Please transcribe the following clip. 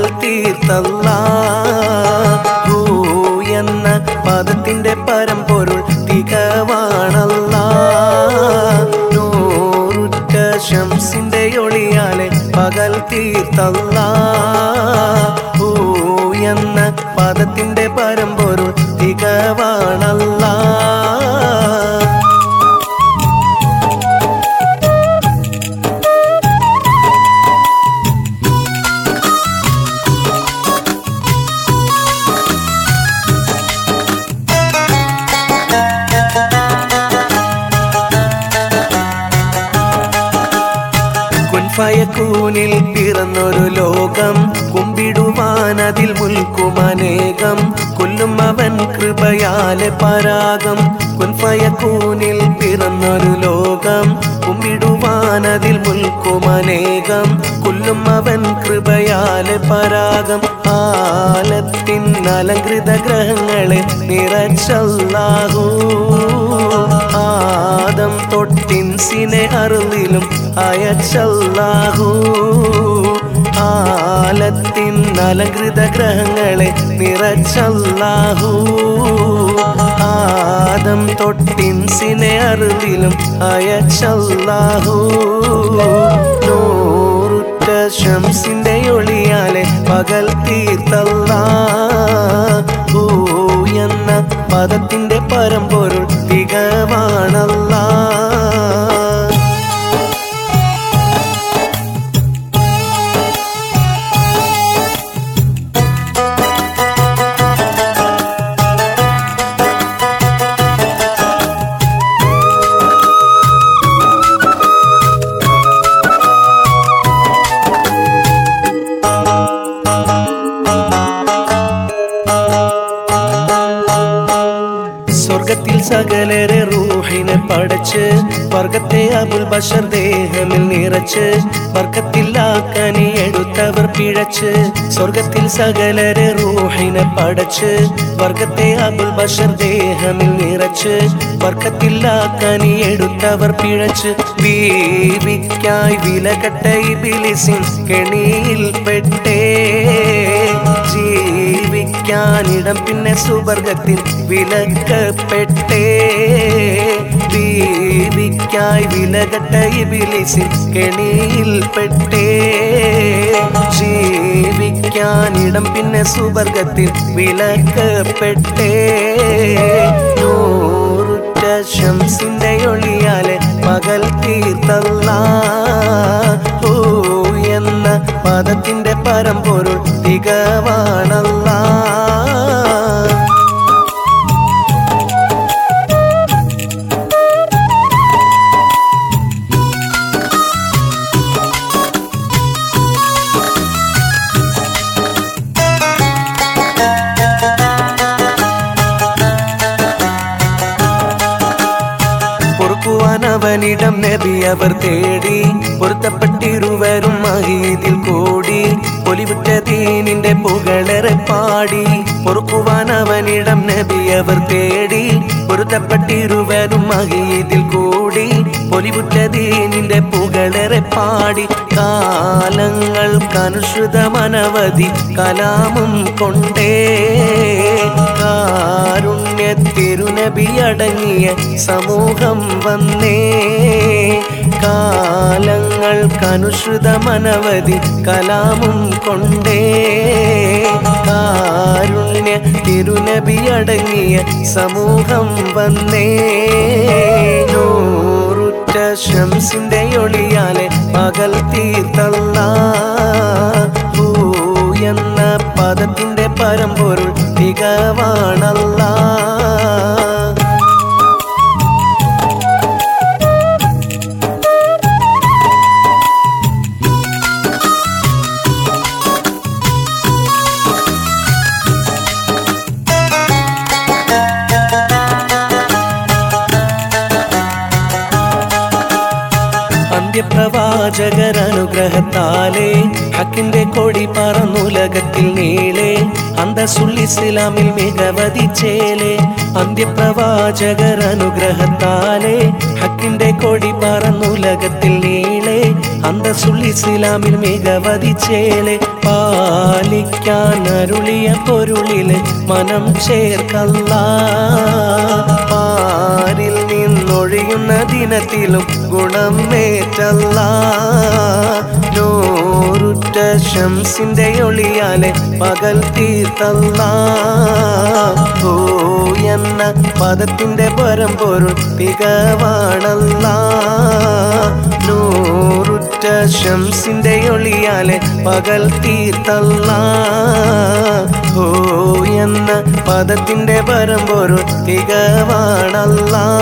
തീർത്തല്ലാഹു എന്ന പദത്തിന്റെ പരമ്പൊരുൾ തികവാണല്ലാ. നൂറുറ്റ ശംസിന്റെ ഒളിയാലെ പകൽ തീർത്തല്ലാഹു എന്ന പദത്തിന്റെ പരമ്പൊരുൾ തികവാണല്ലാ. ഫയക്കൂനിൽ പിറന്നൊരു ലോകം കുമ്പിടുവാനതിൽ മുൽക്കുമനേകം കൊല്ലും അവൻ കൃപയാലെ പരാഗം. കുൻഫയക്കൂനിൽ പിറന്നൊരു ലോകം കുമ്പിടുവാനതിൽ മുൽക്കുമനേകം കൊല്ലും അവൻ കൃപയാലെ പരാഗം. ആലത്തിൻ അലങ്കൃത ഗ്രഹങ്ങളെ നിറച്ചല്ലാഹു ആദം തൊട്ടിൻസിനെ അറുതിലും അയച്ചല്ലാഹു. ആലത്തിൻ അലങ്കൃത ഗ്രഹങ്ങളെ നിറച്ചല്ലാഹു ആദം തൊട്ടിൻസിനെ അറുതിലും അയച്ചല്ലാഹു. നൂറുറ്റ ശംസിന്റെ ഒളിയാലെ പകൽ തീർത്തല്ലാഹു എന്ന പദത്തിന്റെ പരമ്പൊരുൾ തികവാണല്ലാ. സ്വർഗത്തിൽ സകലരെ റൂഹിനെ പടച്ച് വർഗത്തെ അബുൽ ബഷർ ദേഹമിൽ നിറച്ച് വർഗത്തിലാക്കനി എടുത്തവർ പിഴച്ച്. സ്വർഗത്തിൽ സകലരെ റൂഹിനെ പടച്ച് വർഗത്തെ അബുൽ ബഷർ ദേഹമിൽ നിറച്ച് വർഗത്തിലാക്കനി എടുത്തവർ പിഴച്ച്. ബീവിക്കായി വിലകെട്ട ഇബ്ലീസിൻ കെണിയിൽപ്പെട്ടേ ജീവിക്കാനിടം പിന്നെ സുവർഗത്തിൽ വിലക്കപ്പെട്ടേ. ബീവിക്കായി വിലകെട്ട ഇബ്ലീസിൻ കെണിയിൽപ്പെട്ടേ ജീവിക്കാനിടം പിന്നെ സുവർഗത്തിൽ വിലക്കപ്പെട്ടേ. നൂറുറ്റ ശംസിന്റെ ഒളിയാലെ പകൽ തീർത്തല്ലാഹു എന്ന പദത്തിന്റെ പരമ്പൊരുൾ തികവാണല്ലാ. അവനിടം നബി അവർ തേടി പൊരുത്തപ്പെട്ടിരുവരും മഹീദിൽ കൂടി പൊലിവിട്ട ദീനിന്റെ പുകളേറെ പാടി. പൊറുക്കുവാൻ അവനിടം നബി അവർ തേടി പൊരുത്തപ്പെട്ടിരുവരും മഹീദിൽ കൂടി പൊലിവിട്ട ദീനിന്റെ പുകളേറെ പാടി. കാലങ്ങൾക്കനുസൃതമനവധി കലാമും കൊണ്ടേ കാരുണ്യ തിരുനബി അടങ്ങിയ സമൂഹം വന്നേ. കാലങ്ങൾക്കനുസൃതമനവധി കലാമും കൊണ്ടേ കാരുണ്യ തിരുനബി അടങ്ങിയ സമൂഹം വന്നേ. നൂറുറ്റ ശംസിന്റെ ഒളിയാലെ പകൽ തീർത്തല്ലാഹു എന്ന പദത്തിന്റെ പരമ്പൊരുൾ തികവാണല്ലാ. പ്രവാചകർ അനുഗ്രഹത്താലേ ഹക്കിന്റെ കൊടി പറന്നുലകത്തിൽ നീളെ അന്തസ്സുൽ ഇസ്ലാമിൽ മികവതിച്ചേലെ അന്ത്യപ്രവാചകർ അനുഗ്രഹത്താലെ ഹക്കിന്റെ കൊടി പറന്നുലകത്തിൽ നീളെ അന്തസ്സുൽ ഇസ്ലാമിൽ മികവതിച്ചേലെ പാലിക്കാൻ അരുളിയ പൊരുളില് മനം ചേർക്കല്ലാ പാരിൽ നിന്നൊഴിയുന്ന ദിനത്തിലും ഗുണമേറ്റല്ലാ നൂറുറ്റ ശംസിന്റെ ഒളിയാലെ പകൽ തീർത്തല്ലാ ഓ എന്ന പദത്തിന്റെ പരമ്പൊരുൾ തികവാണല്ലാ നൂറുറ്റ ശംസിന്റെ ഒളിയാലെ പകൽ തീർത്തല്ലാ ഓ എന്ന പദത്തിന്റെ പരമ്പൊരുൾ തികവാണല്ലാ